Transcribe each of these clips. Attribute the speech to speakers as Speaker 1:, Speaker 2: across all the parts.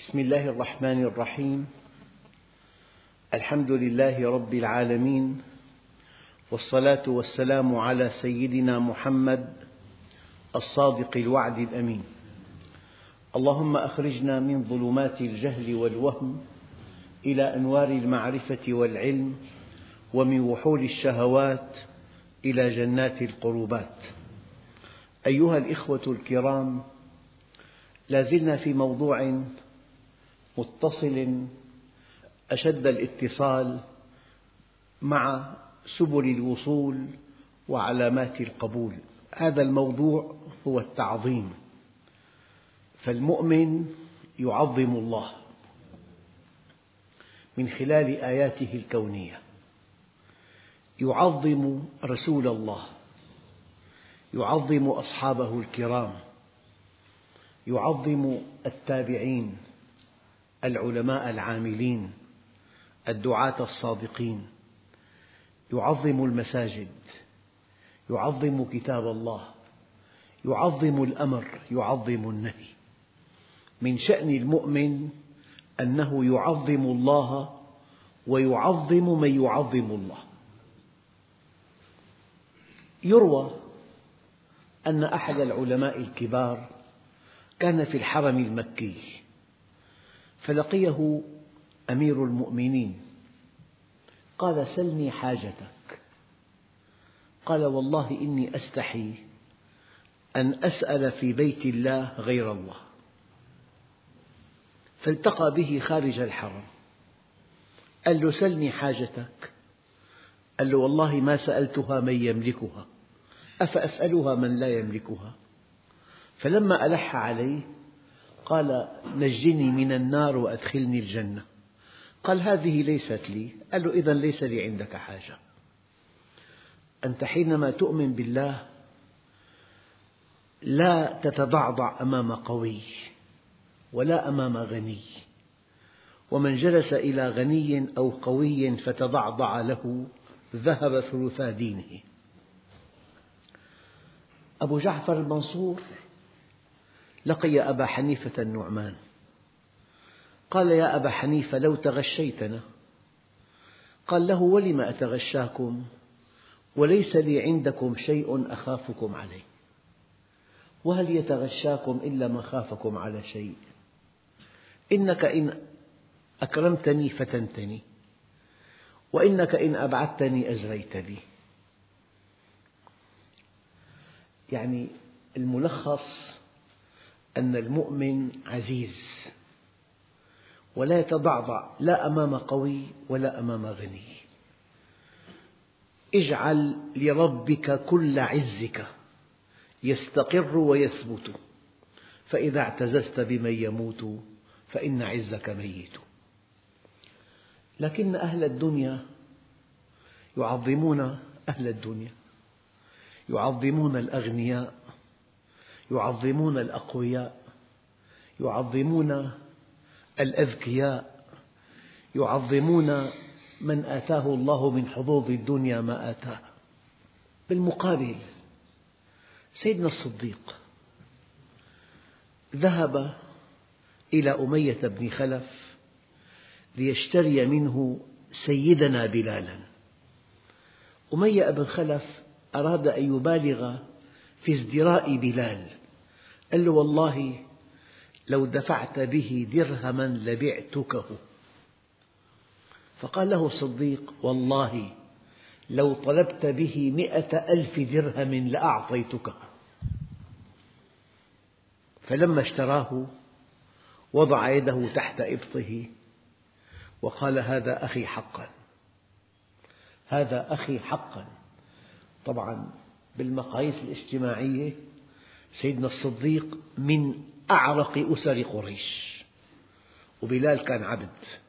Speaker 1: بسم الله الرحمن الرحيم. الحمد لله رب العالمين، والصلاة والسلام على سيدنا محمد الصادق الوعد الأمين. اللهم أخرجنا من ظلمات الجهل والوهم إلى أنوار المعرفة والعلم، ومن وحول الشهوات إلى جنات القربات. أيها الإخوة الكرام، لا زلنا في موضوع متصل أشد الاتصال مع سبل الوصول وعلامات القبول. هذا الموضوع هو التعظيم. فالمؤمن يعظم الله من خلال آياته الكونية، يعظم رسول الله، يعظم أصحابه الكرام، يعظم التابعين، العلماء العاملين، الدعاة الصادقين، يعظم المساجد، يعظم كتاب الله، يعظم الأمر، يعظم النهي. من شأن المؤمن أنه يعظم الله ويعظم من يعظم الله. يروى أن أحد العلماء الكبار كان في الحرم المكي، فلقيه أمير المؤمنين قال: سلني حاجتك. قال: والله إني أستحي أن أسأل في بيت الله غير الله. فالتقى به خارج الحرم، قال له: سلني حاجتك. قال له: والله ما سألتها من يملكها، أفأسألها من لا يملكها؟ فلما ألح عليه قال: نجني من النار وأدخلني الجنة. قال: هذه ليست لي. قال له: إذن ليس لي عندك حاجة. أنت حينما تؤمن بالله لا تتضعضع أمام قوي ولا أمام غني، ومن جلس إلى غني أو قوي فتضعضع له ذهب ثلثا دينه. أبو جعفر المنصور لقي أبا حنيفة النعمان، قال: يا أبا حنيفة لو تغشيتنا. قال له: ولم أتغشاكم وليس لي عندكم شيء أخافكم عليه، وهل يتغشاكم إلا من خافكم على شيء؟ إنك إن أكرمتني فتنتني، وإنك إن أبعدتني أزريت لي. يعني الملخص أن المؤمن عزيز ولا يتضعضع لا أمام قوي ولا أمام غني. اجعل لربك كل عزك يستقر ويثبت، فإذا اعتززت بمن يموت فإن عزك ميت. لكن أهل الدنيا يعظمون أهل الدنيا، يعظمون الأغنياء، يعظمون الأقوياء، يعظمون الأذكياء، يعظمون من آتاه الله من حظوظ الدنيا ما آتاه. بالمقابل سيدنا الصديق ذهب إلى أمية بن خلف ليشتري منه سيدنا بلالا. أمية بن خلف أراد أن يبالغ في ازدراء بلال، قال له: والله لو دفعت به درهما لبعتكه. فقال له الصديق: والله لو طلبت به 100,000 درهم لأعطيتك. فلما اشتراه وضع يده تحت إبطه وقال: هذا أخي حقا، هذا أخي حقا. طبعا بالمقاييس الاجتماعية سيدنا الصديق من أعرق أسر قريش، وبلال كان عبد.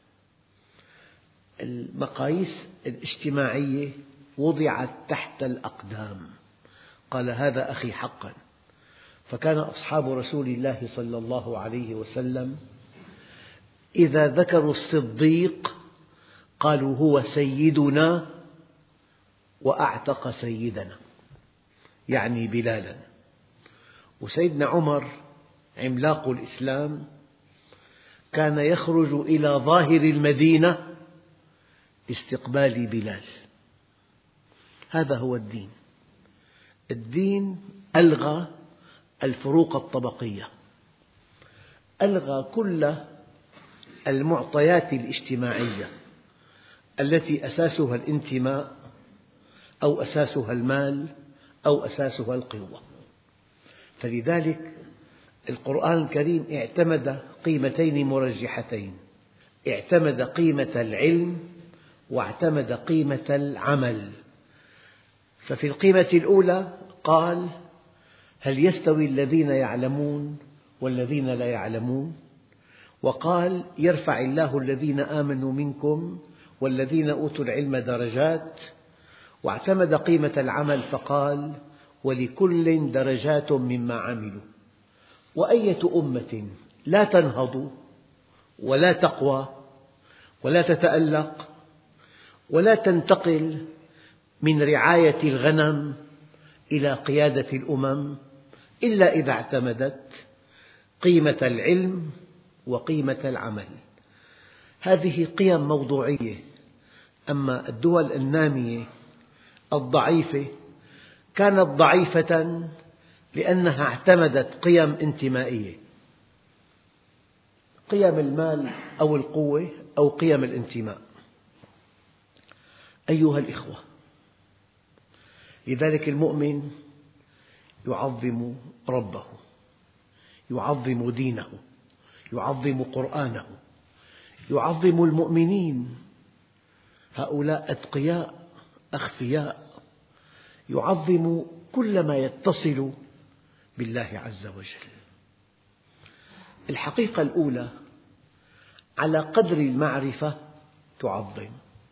Speaker 1: المقاييس الاجتماعية وضعت تحت الأقدام. قال: هذا أخي حقا. فكان أصحاب رسول الله صلى الله عليه وسلم إذا ذكروا الصديق قالوا: هو سيدنا وأعتق سيدنا، يعني بلالا. وسيدنا عمر عملاق الإسلام كان يخرج إلى ظاهر المدينة لاستقبال بلال. هذا هو الدين. الدين ألغى الفروق الطبقية، ألغى كل المعطيات الاجتماعية التي أساسها الانتماء أو أساسها المال أو أساسها القوة. فلذلك القرآن الكريم اعتمد قيمتين مرجحتين، اعتمد قيمة العلم واعتمد قيمة العمل. ففي القيمة الأولى قال: هل يستوي الذين يعلمون والذين لا يعلمون؟ وقال: يرفع الله الذين آمنوا منكم والذين أوتوا العلم درجات. واعتمد قيمة العمل فقال: ولكل درجات مما عملوا. وأية أمة لا تنهض ولا تقوى ولا تتألق ولا تنتقل من رعاية الغنم إلى قيادة الأمم إلا إذا اعتمدت قيمة العلم وقيمة العمل. هذه قيم موضوعية. أما الدول النامية الضعيفة كانت ضعيفة لأنها اعتمدت قيم انتمائية، قيم المال أو القوة أو قيم الانتماء. أيها الإخوة، لذلك المؤمن يعظم ربه، يعظم دينه، يعظم قرآنه، يعظم المؤمنين، هؤلاء أتقياء أخفياء، يعظم كل ما يتصل بالله عز وجل. الحقيقة الأولى: على قدر المعرفة تعظم،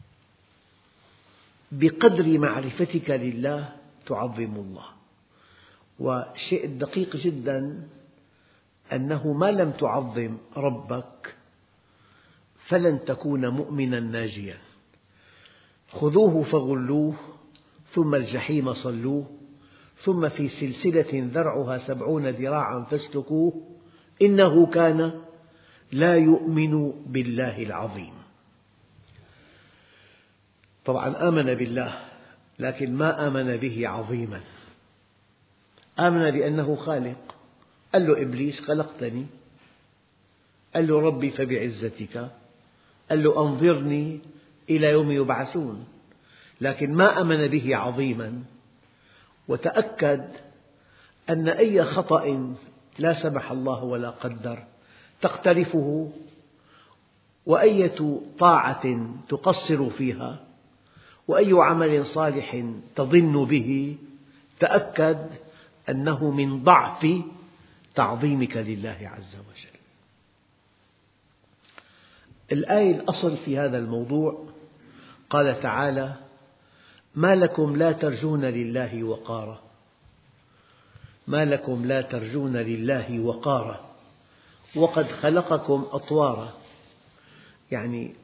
Speaker 1: بقدر معرفتك لله تعظم الله. والشيء الدقيق جدا أنه ما لم تعظم ربك فلن تكون مؤمنا ناجيا. خذوه فغلوه ثم الجحيم صلوه ثم في سلسلة ذرعها 70 ذراعا فاسلكوه إنه كان لا يؤمن بالله العظيم. طبعا آمن بالله لكن ما آمن به عظيما. آمن بأنه خالق. قال له إبليس: خلقتني. قال له: ربي فبعزتك. قال له: أنظرني إلى يوم يبعثون. لكن ما آمن به عظيما، وتأكد أن أي خطأ لا سمح الله ولا قدر تقترفه، وأية طاعة تقصر فيها، وأي عمل صالح تظن به، تأكد أنه من ضعف تعظيمك لله عز وجل. الآية الأصل في هذا الموضوع قال تعالى: ما لكم لا ترجون لله وقارا، ما لكم لا ترجون لله وقارا وقد خلقكم أطوارا. يعني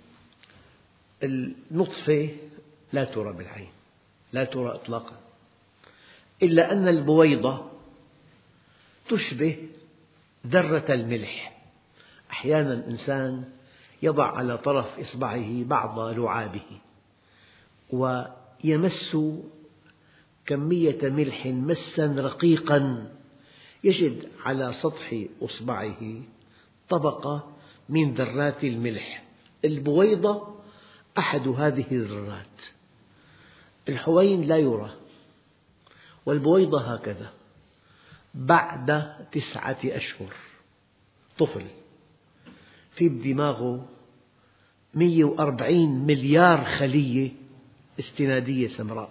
Speaker 1: النطفة لا ترى بالعين، لا ترى إطلاقا، إلا أن البويضة تشبه ذرة الملح. أحيانا الإنسان يضع على طرف إصبعه بعض لعابه ويمس كمية ملح مسا رقيقا، يجد على سطح إصبعه طبقة من ذرات الملح. البويضة أحد هذه الذرات. الحوين لا يرى، والبويضة هكذا. بعد 9 أشهر طفل في بدماغه 140 مليار خلية استنادية سمراء،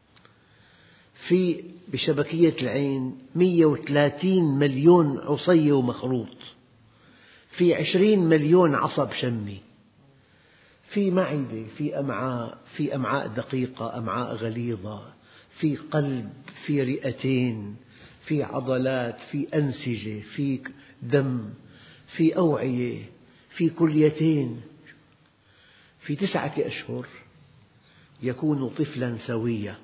Speaker 1: في بشبكية العين 130 مليون عصية ومخروط، في 20 مليون عصب شمي، في معدة، في أمعاء، في أمعاء دقيقة، أمعاء غليظة، في قلب، في رئتين، في عضلات، في أنسجة، في دم، في أوعية، في كليتين. في 9 أشهر يكون طفلا سويا.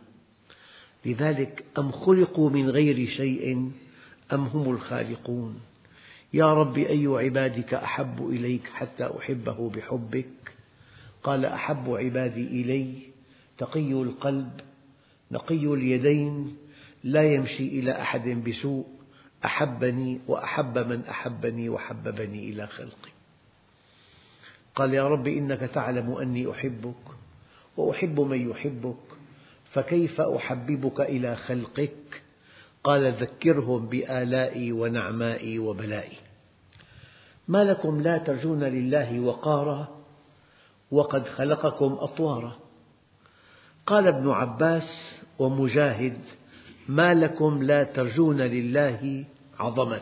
Speaker 1: لذلك: أم خلقوا من غير شيء أم هم الخالقون. يا رب أي عبادك أحب إليك حتى أحبه بحبك؟ قال أحب عبادي إلي تقي القلب نقي اليدين لا يمشي إلى أحد بسوء أحبني وأحب من أحبني وحببني إلى خلقي. قال يا رب إنك تعلم أني أحبك وأحب من يحبك فكيف أحببك إلى خلقك؟ قال ذكرهم بآلائي ونعمائي وبلائي. ما لكم لا ترجون لله وقارا وقد خلقكم أطوارا. قال ابن عباس ومجاهد ما لكم لا ترجون لله عظمة.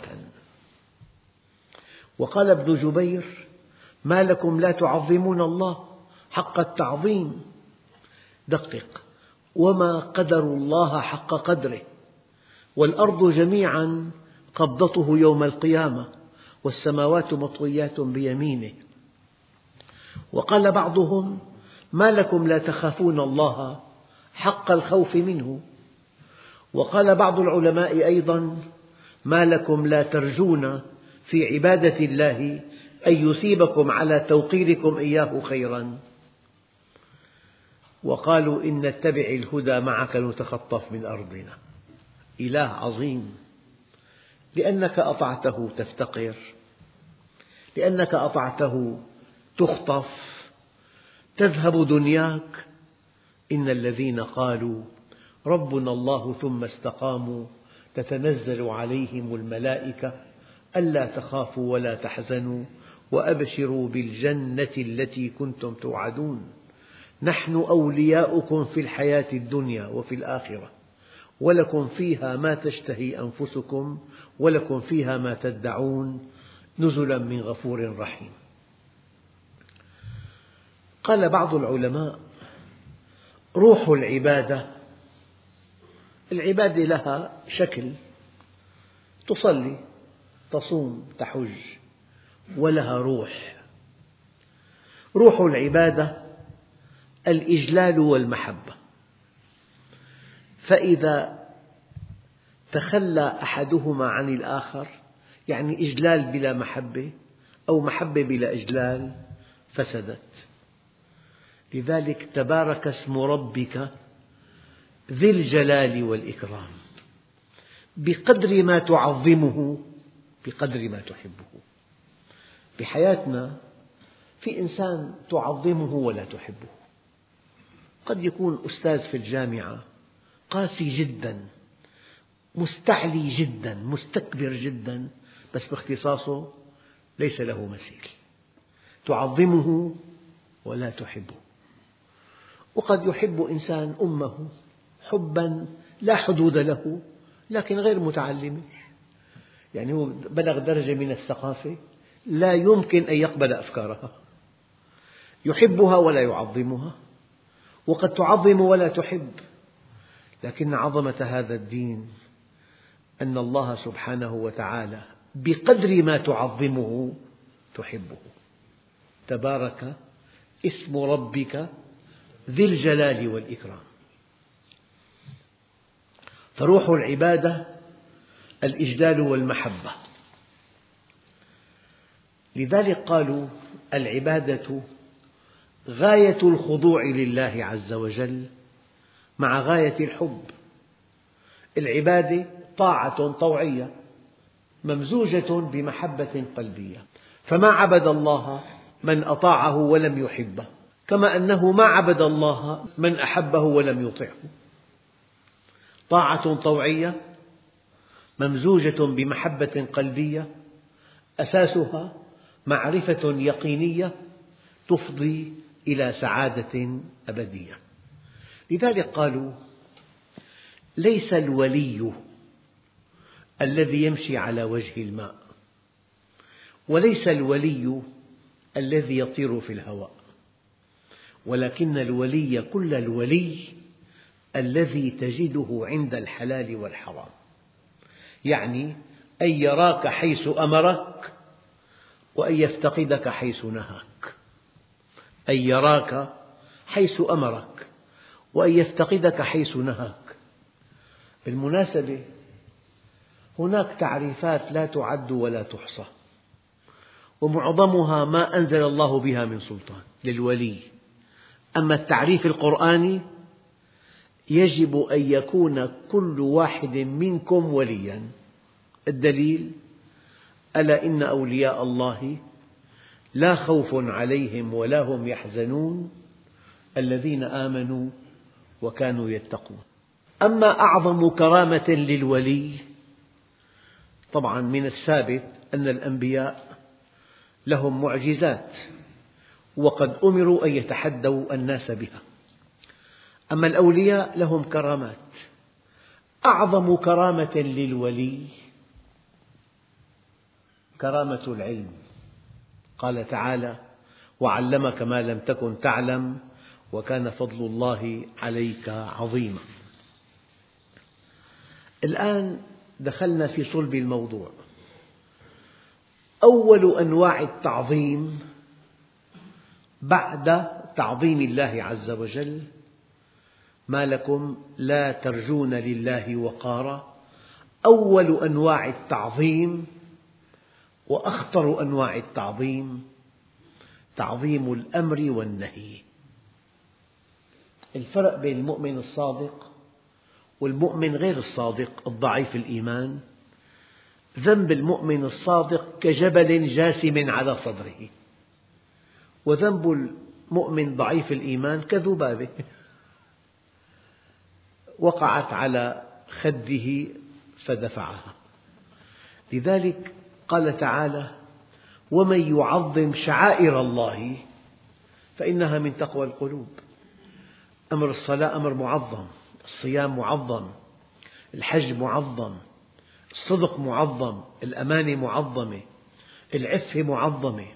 Speaker 1: وقال ابن جبير ما لكم لا تعظمون الله حق التعظيم. دقق وما قدروا الله حق قدره والأرض جميعا قبضته يوم القيامة والسماوات مطويات بيمينه. وقال بعضهم ما لكم لا تخافون الله حق الخوف منه. وقال بعض العلماء أيضا ما لكم لا ترجون في عبادة الله أن يثيبكم على توقيركم إياه خيرا. وقالوا إن نتبع الهدى معك نتخطف من أرضنا. إله عظيم، لأنك أطعته تفتقر، لأنك أطعته تخطف، تذهب دنياك. إن الذين قالوا ربنا الله ثم استقاموا تتنزل عليهم الملائكة ألا تخافوا ولا تحزنوا وأبشروا بالجنة التي كنتم توعدون نحن أولياؤكم في الحياة الدنيا وفي الآخرة ولكم فيها ما تشتهي أنفسكم ولكم فيها ما تدعون نزلا من غفور رحيم. قال بعض العلماء روح العبادة، العبادة لها شكل، تصلي تصوم تحج، ولها روح. روح العبادة الإجلال والمحبة، فإذا تخلى أحدهما عن الآخر يعني إجلال بلا محبة أو محبة بلا إجلال فسدت. لذلك تبارك اسم ربك ذي الجلال والإكرام. بقدر ما تعظمه بقدر ما تحبه. بحياتنا في إنسان تعظمه ولا تحبه. قد يكون أستاذ في الجامعة قاسي جدا مستعلي جدا مستكبر جدا بس باختصاصه ليس له مثيل، تعظمه ولا تحبه. وقد يحب إنسان أمه حبا لا حدود له لكن غير متعلمة، يعني هو بلغ درجة من الثقافة لا يمكن أن يقبل أفكارها، يحبها ولا يعظمها. وقد تعظم ولا تحب، لكن عظمة هذا الدين أن الله سبحانه وتعالى بقدر ما تعظمه تحبه. تبارك اسم ربك ذي الجلال والإكرام. فروح العبادة الإجلال والمحبة. لذلك قالوا العبادة غاية الخضوع لله عز وجل مع غاية الحب. العبادة طاعة طوعية ممزوجة بمحبة قلبية، فما عبد الله من أطاعه ولم يحبه، كما أنه ما عبد الله من أحبه ولم يطعه. طاعة طوعية ممزوجة بمحبة قلبية أساسها معرفة يقينية تفضي إلى سعادة أبدية. لذلك قالوا ليس الولي الذي يمشي على وجه الماء، وليس الولي الذي يطير في الهواء، ولكن الولي كل الولي الذي تجده عند الحلال والحرام، يعني أن يراك حيث أمرك وأن يفتقدك حيث نهاك. أن يراك حيث أمرك وأن يفتقدك حيث نهاك. بالمناسبة هناك تعريفات لا تعد ولا تحصى، ومعظمها ما أنزل الله بها من سلطان للولي. أما التعريف القرآني يجب أن يكون كل واحد منكم وليا. الدليل: ألا إن أولياء الله لا خوف عليهم ولا هم يحزنون الذين آمنوا وكانوا يتقون. أما أعظم كرامة للولي، طبعا من الثابت أن الأنبياء لهم معجزات وقد أمروا أن يتحدوا الناس بها، أما الأولياء لهم كرامات. أعظم كرامة للولي كرامة العلم. قال تعالى: وعلمك ما لم تكن تعلم وكان فضل الله عليك عظيما. الآن دخلنا في صلب الموضوع. أول أنواع التعظيم بعد تعظيم الله عز وجل: ما لكم لا ترجون لله وقارا. أول أنواع التعظيم وأخطر أنواع التعظيم تعظيم الأمر والنهي. الفرق بين المؤمن الصادق والمؤمن غير الصادق الضعيف الإيمان: ذنب المؤمن الصادق كجبل جاثم على صدره، وذنب المؤمن ضعيف الإيمان كذبابة وقعت على خده فدفعها. لذلك قال تعالى: ومن يعظم شعائر الله فإنها من تقوى القلوب. أمر الصلاة أمر معظم، الصيام معظم، الحج معظم، الصدق معظم، الأمانة معظمة، العفة معظمة.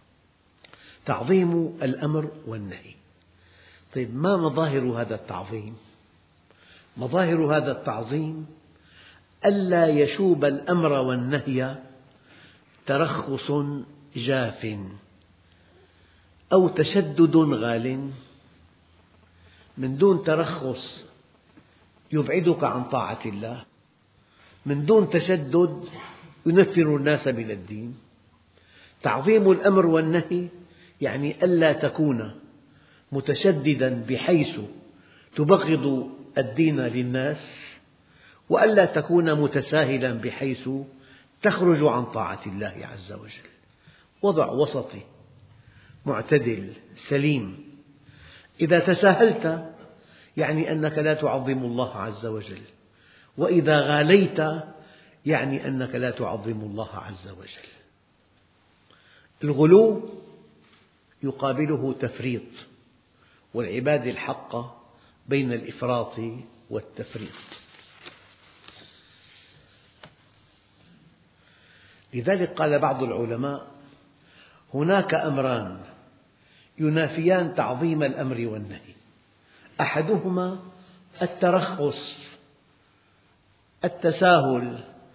Speaker 1: تعظيم الأمر والنهي. طيب، ما مظاهر هذا التعظيم؟ مظاهر هذا التعظيم ألا يشوب الأمر والنهي ترخص جاف أو تشدد غال. من دون ترخص يبعدك عن طاعة الله، من دون تشدد ينفر الناس من الدين. تعظيم الأمر والنهي يعني ألا تكون متشددا بحيث تبغض الدين للناس، وألا تكون متساهلا بحيث تخرج عن طاعة الله عز وجل. وضع وسطي معتدل سليم. إذا تساهلت يعني أنك لا تعظم الله عز وجل، وإذا غاليت يعني أنك لا تعظم الله عز وجل. الغلو يقابله تفريط، والعبادة الحقة بين الإفراط والتفريط. لذلك قال بعض العلماء: هناك أمران ينافيان تعظيم الأمر والنهي. أحدهما الترخص، التساهل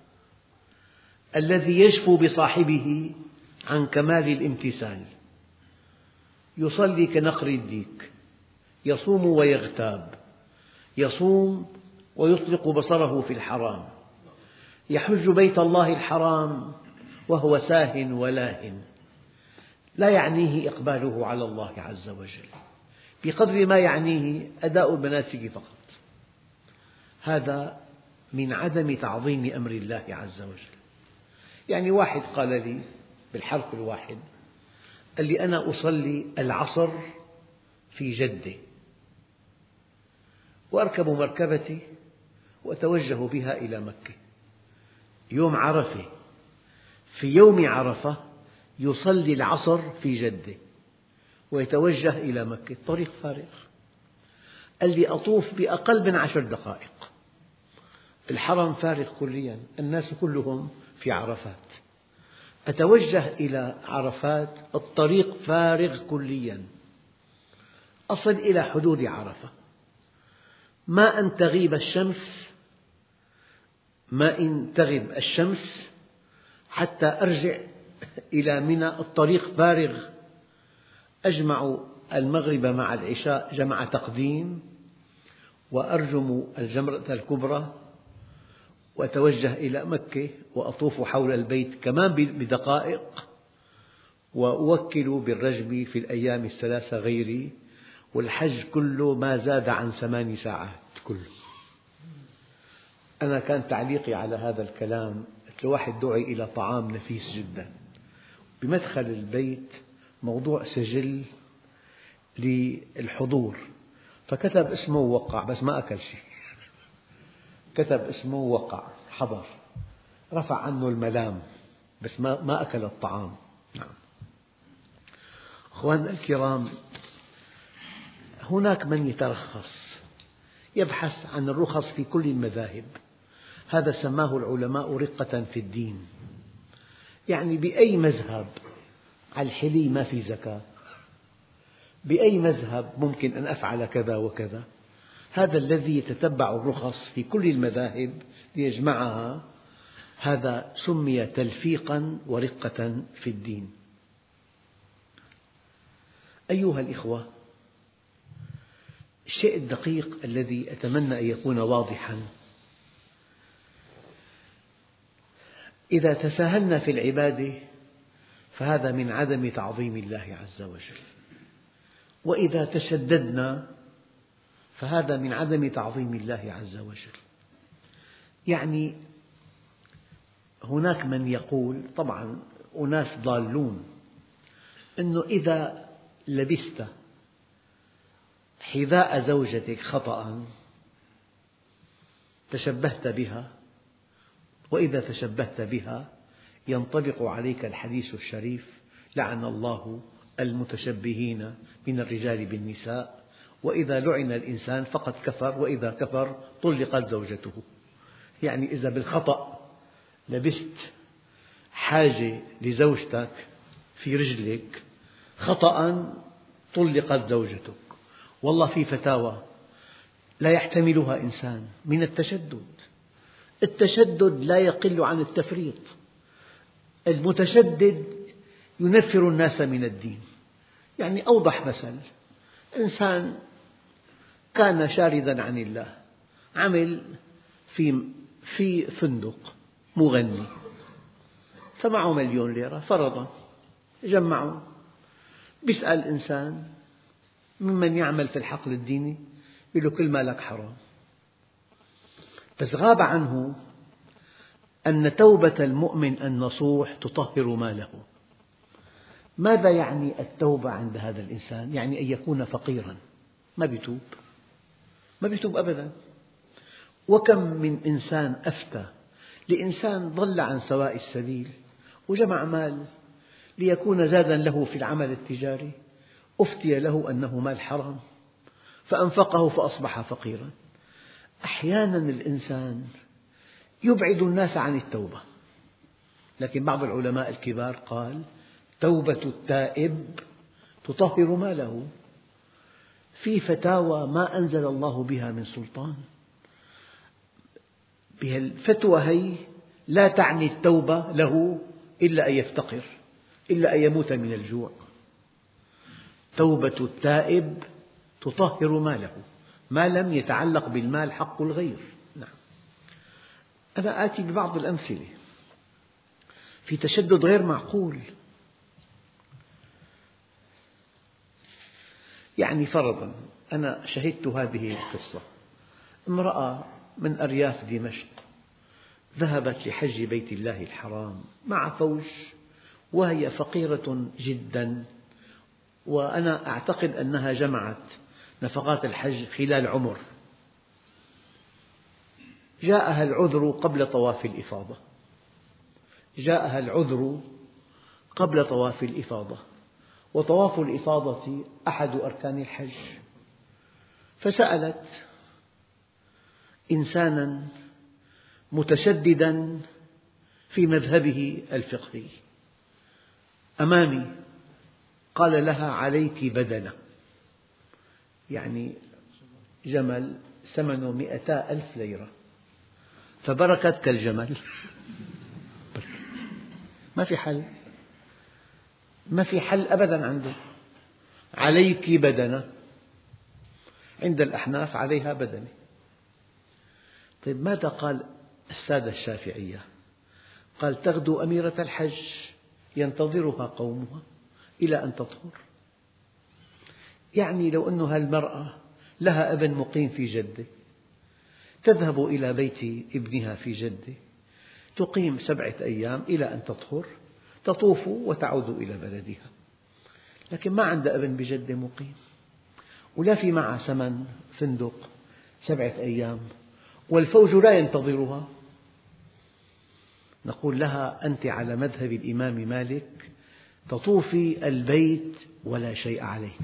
Speaker 1: الذي يجفو بصاحبه عن كمال الامتثال. يصلي كنقر الديك، يصوم ويغتاب، يصوم ويطلق بصره في الحرام، يحج بيت الله الحرام وهو ساه ولاه، لا يعنيه إقباله على الله عز وجل بقدر ما يعنيه أداء المناسك فقط. هذا من عدم تعظيم أمر الله عز وجل. يعني واحد قال لي بالحرف الواحد، قال لي: أنا أصلي العصر في جدة وأركب مركبتي وأتوجه بها إلى مكة يوم عرفة. في يوم عرفة يصلي العصر في جدة ويتوجه إلى مكة، الطريق فارغ. قال لي: أطوف بأقل من 10 دقائق، الحرم فارغ كليا، الناس كلهم في عرفات. أتوجه إلى عرفات، الطريق فارغ كليا. أصل إلى حدود عرفة، ما أن تغيب الشمس حتى أرجع إلى منى، الطريق فارغ. أجمع المغرب مع العشاء جمع تقديم، وأرجم الجمرة الكبرى، وأتوجه إلى مكة وأطوف حول البيت كمان بدقائق، وأوكل بالرجم في الأيام الثلاثة غيري، والحج كله ما زاد عن 8 ساعات كله. أنا كان تعليقي على هذا الكلام، الواحد دعي إلى طعام نفيس جدا، بمدخل البيت موضوع سجل للحضور، فكتب اسمه ووقع بس ما أكل شيء، كتب اسمه ووقع حضر، رفع عنه الملام بس ما أكل الطعام. نعم. أخواننا الكرام، هناك من يترخص يبحث عن الرخص في كل المذاهب، هذا سماه العلماء رقة في الدين، يعني بأي مذهب على الحلي ما في زكاة، بأي مذهب ممكن أن أفعل كذا وكذا. هذا الذي يتتبع الرخص في كل المذاهب ليجمعها، هذا سمي تلفيقا ورقة في الدين. أيها الإخوة، الشيء الدقيق الذي أتمنى أن يكون واضحا، إذا تساهلنا في العبادة فهذا من عدم تعظيم الله عز وجل، وإذا تشددنا فهذا من عدم تعظيم الله عز وجل. يعني هناك من يقول، طبعا أناس ضالون، أنه إذا لبست حذاء زوجتك خطأ تشبهت بها، وإذا تشبهت بها ينطبق عليك الحديث الشريف: لعن الله المتشبهين من الرجال بالنساء، وإذا لعن الإنسان فقد كفر، وإذا كفر طلقت زوجته. يعني إذا بالخطأ لبست حاجة لزوجتك في رجلك خطأ طلقت زوجتك. والله في فتاوى لا يحتملها إنسان من التشدد. التشدد لا يقل عن التفريط، المتشدد ينفر الناس من الدين. يعني أوضح مثل، إنسان كان شاردا عن الله، عمل في فندق مغني، فمعه 1,000,000 ليرة فرضا، جمعوا، يسأل إنسان ممن يعمل في الحقل الديني، يقول له: كل مالك حرام. بس غاب عنه أن توبة المؤمن النصوح تطهر ماله. ماذا يعني التوبة عند هذا الإنسان؟ يعني أن يكون فقيرا ما بيتوب أبدا. وكم من إنسان أفتى لإنسان ضل عن سواء السبيل وجمع مال ليكون زادا له في العمل التجاري، أفتي له أنه مال حرام فأنفقه فأصبح فقيرا. أحيانا الإنسان يبعد الناس عن التوبة، لكن بعض العلماء الكبار قال: توبة التائب تطهر ماله. في فتاوى ما أنزل الله بها من سلطان، بها الفتوى هي لا تعني التوبة له إلا أن يفتقر، إلا أن يموت من الجوع. توبة التائب تطهر ماله ما لم يتعلق بالمال حق الغير. نعم. أنا آتي ببعض الأمثلة في تشدد غير معقول. يعني فرضا أنا شهدت هذه القصة: امرأة من أرياف دمشق ذهبت لحج بيت الله الحرام مع فوج، وهي فقيرة جدا، وأنا أعتقد أنها جمعت نفقات الحج خلال عمر. جاءها العذر قبل طواف الإفاضة، جاءها العذر قبل طواف الإفاضة، وطواف الإفاضة أحد أركان الحج، فسألت إنسانا متشددا في مذهبه الفقهي أمامي، قال لها: عليك بدنة، يعني جمل ثمنه 200,000 ليرة، فبركت كالجمل. ما في حل، ما في حل أبدا عنده. عليك بدنة، عند الأحناف عليها بدنة. طيب ماذا قال السادة الشافعية قال تغدو أميرة الحج ينتظرها قومها إلى أن تطهر. يعني لو أن هالمرأة لها ابن مقيم في جدة تذهب إلى بيت ابنها في جدة تقيم 7 أيام إلى أن تطهر، تطوف وتعود إلى بلدها، لكن ما عندها ابن بجدة مقيم ولا في معها ثمن فندق 7 أيام والفوج لا ينتظرها. نقول لها أنت على مذهب الإمام مالك تطوفي البيت ولا شيء عليك.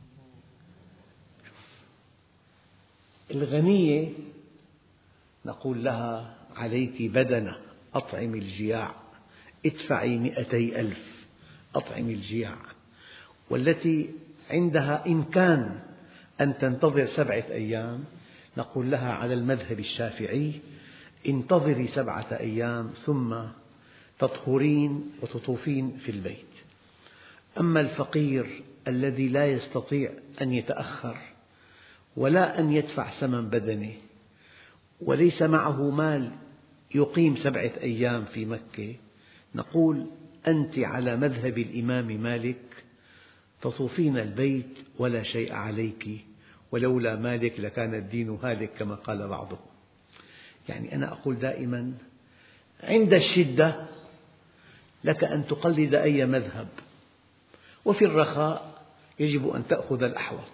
Speaker 1: الغنية نقول لها عليك بدنة أطعم الجياع، ادفعي 200,000 أطعم الجياع. والتي عندها إمكان أن تنتظر 7 أيام نقول لها على المذهب الشافعي انتظري 7 أيام ثم تطهرين وتطوفين في البيت. أما الفقير الذي لا يستطيع أن يتأخر ولا أن يدفع ثمن بدنه وليس معه مال يقيم 7 أيام في مكة، نقول أنت على مذهب الإمام مالك تطوفين البيت ولا شيء عليك، ولولا مالك لكان الدين هالك كما قال بعضهم. يعني أنا أقول دائما عند الشدة لك أن تقلد أي مذهب، وفي الرخاء يجب أن تأخذ الأحوط.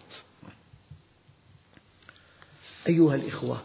Speaker 1: أيها الإخوة،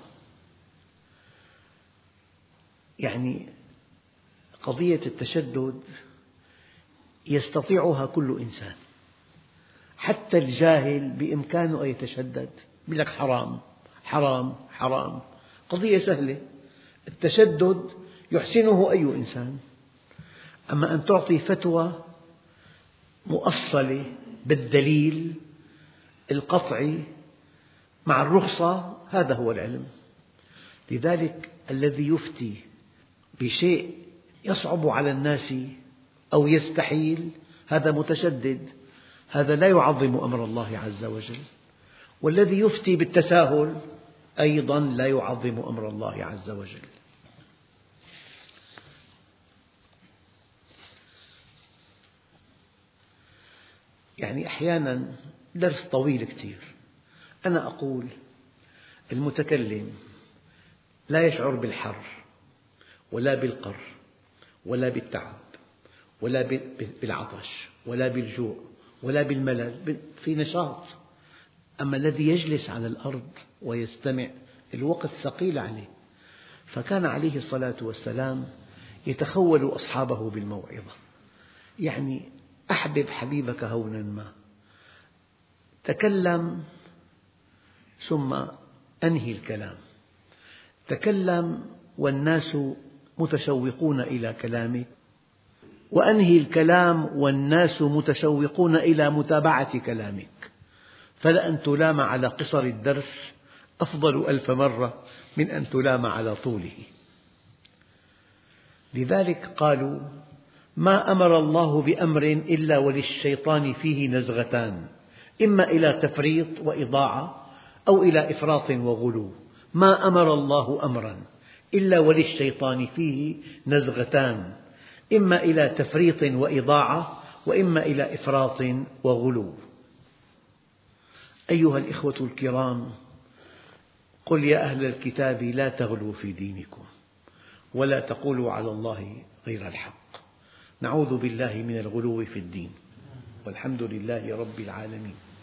Speaker 1: يعني قضية التشدد يستطيعها كل إنسان، حتى الجاهل بإمكانه أن يتشدد، يقول لك حرام حرام حرام، قضية سهلة. التشدد يحسنه أي إنسان، أما أن تعطي فتوى مؤصلة بالدليل القطعي مع الرخصة هذا هو العلم. لذلك الذي يفتي بشيء يصعب على الناس أو يستحيل هذا متشدد، هذا لا يعظم أمر الله عز وجل. والذي يفتي بالتساهل أيضا لا يعظم أمر الله عز وجل. يعني أحيانا درس طويل كثير، أنا أقول المتكلم لا يشعر بالحر ولا بالقر ولا بالتعب ولا بالعطش ولا بالجوع ولا بالملل، في نشاط. أما الذي يجلس على الأرض ويستمع الوقت ثقيل عليه. فكان عليه الصلاة والسلام يتخول أصحابه بالموعظة، يعني أحبب حبيبك هونا ما، تكلم ثم أنهي الكلام، تكلم والناس متشوقون إلى كلامك، وأنهي الكلام والناس متشوقون إلى متابعة كلامك، فلأن تلام على قصر الدرس أفضل 1000 مرة من أن تلام على طوله. لذلك قالوا ما أمر الله بأمر إلا وللشيطان فيه نزغتان، إما إلى تفريط وإضاعة أو إلى إفراط وغلو. ما أمر الله أمرا إلا وللشيطان فيه نزغتان، إما إلى تفريط وإضاعة وإما إلى إفراط وغلو. أيها الإخوة الكرام، قل يا أهل الكتاب لا تغلوا في دينكم ولا تقولوا على الله غير الحق. نعوذ بالله من الغلو في الدين، والحمد لله رب العالمين.